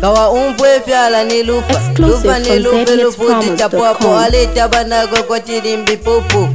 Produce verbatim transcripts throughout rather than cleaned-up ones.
Gawa umvwe fyala ni lufa lufa ni lufa lufa titapuapo aleta banago kwa tirimbi pupu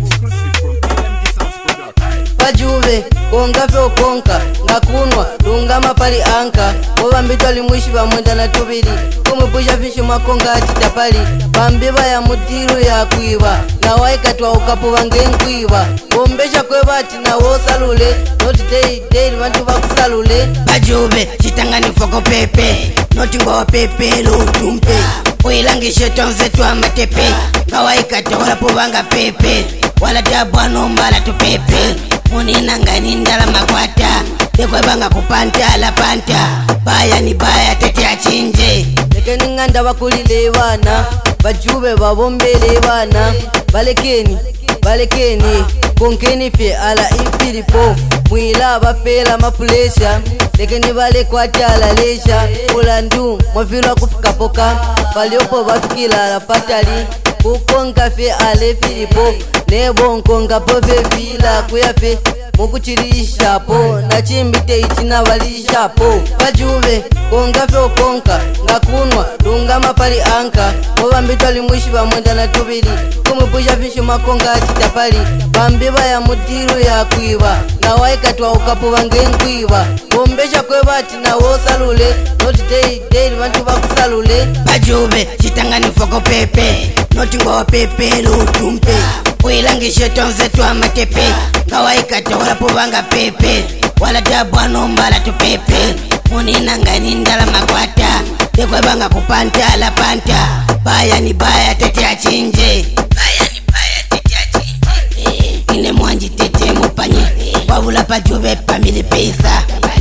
Pajuve konga fyo konka ngakunwa lungama pali anka obambitwa limwishi bamwenda na tubiri kumupusha fishu makonga atitapali bambiba ya mutiru ya kuiba na waikatwa ukapu bangenkwiba bombesha kwebati na wosalule not day day bantu bakusalule Pajuve chitangani foko pepe noti ngwa pepe lutumpe uilangishe tonze twa matepe ngawaikatwa wala pobanga pepe wala tabwano mbala tupepe Munina ngani ndala makwata Dekwe banga kupanta la panta Baya ni baya tete achinje Lekeni nganda wakulile wana Pajuve wabombele wana Balekeni, balekeni Konkeni fe ala ifili pofu Mwila bapela mapulesha Lekeni bale kwa tala lesha Ulandu mwafilwa kufika poka Paliopo bafikila la patali Kukonga fe ale filipo Nebo nkonga pove fila kuyafe Mukuchirisha po na chimbite ichina walisha po Pajuve konga fe okonka ngakunwa lungama pali anka Obambitwa limwishi bamwenda na tubiri kumupusha fishu makonga atitapali Bambiba ya mutiru ya kuiba na waikatwa ukapu bangenkwiba bombesha kwebati na wosalule not day day bantu bakusalule Pajuve chitangani foko pepe noti ngwa pepe lutumpe uilangishe tonze twa matepe ngawaikatwa wala pobanga pepe wala tabwano mbala tupepe Munina ngani ndala makwata Dekwe banga kupanta la panta Baya ni baya tete achinje Baya ni baya tete achinje Ine mwanji tete mupanye Wabula Pajuve pamili pesa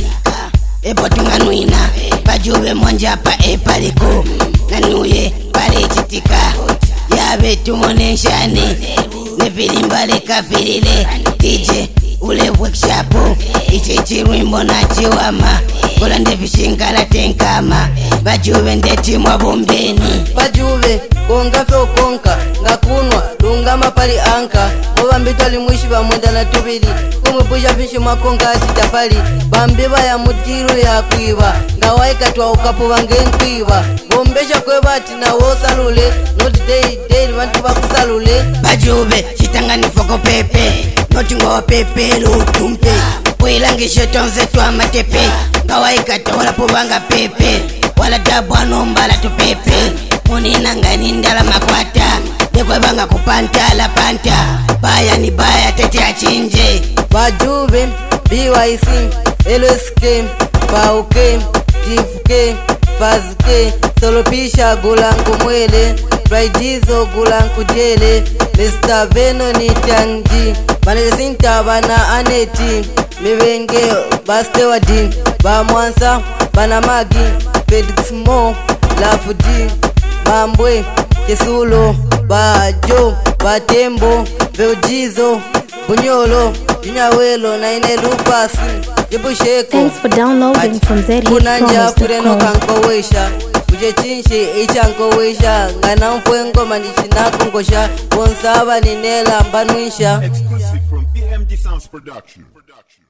Epo tunganuina Pajuve mwanja pa epaliko Nanuye pale chitika Yabe tumoneshane Nefili mbale kafilile Tije ule workshop Iche chirwimbo na chiwama Kula ndefishingala tenkama Pajuve ndeti mwa bombeni Pajuve konga fe okonka ngakunwa lungama pali anka Obambitwa limwishi bamwenda na tubiri kumupusha fishu makonga atitapali Bambiba ya mutiru ya kuiba ngawaikatwa ukapu bangenkwiba bombesha kwebati na wosalule not day day bantu bakusalule Pajuve chitangani foko pepe noti ngwa pepe lutumpe uilangishe tonze twa matepe ngawaikatwa wala pobanga pepe wala tabwano mbala tupepe Munina ngani ndala makwata Dekwe banga kupanta la panta Baya ni baya tete achinje Pajuve B Y C L S K Pauke Tifke Pazke Solopisha gulanku mwele Raidizo gulanku jele Mister Veno ni tangji Banesinta bana aneti Mibenge baste wadi Ba mwansa bana magi Felix Mo Lafudi Bambwe Kesulo Bajo Batembo Beujizo Bunyolo Jinyawelo na ine lupasi Jibusheko Thanks for downloading from z hits Kunanja promise kureno dot com. kankowesha Uje chinshi ichankowesha Ngana mfwengo manichinako ngosha Wonsaba ninela mbanuisha Exclusive from P M D Sounds Production.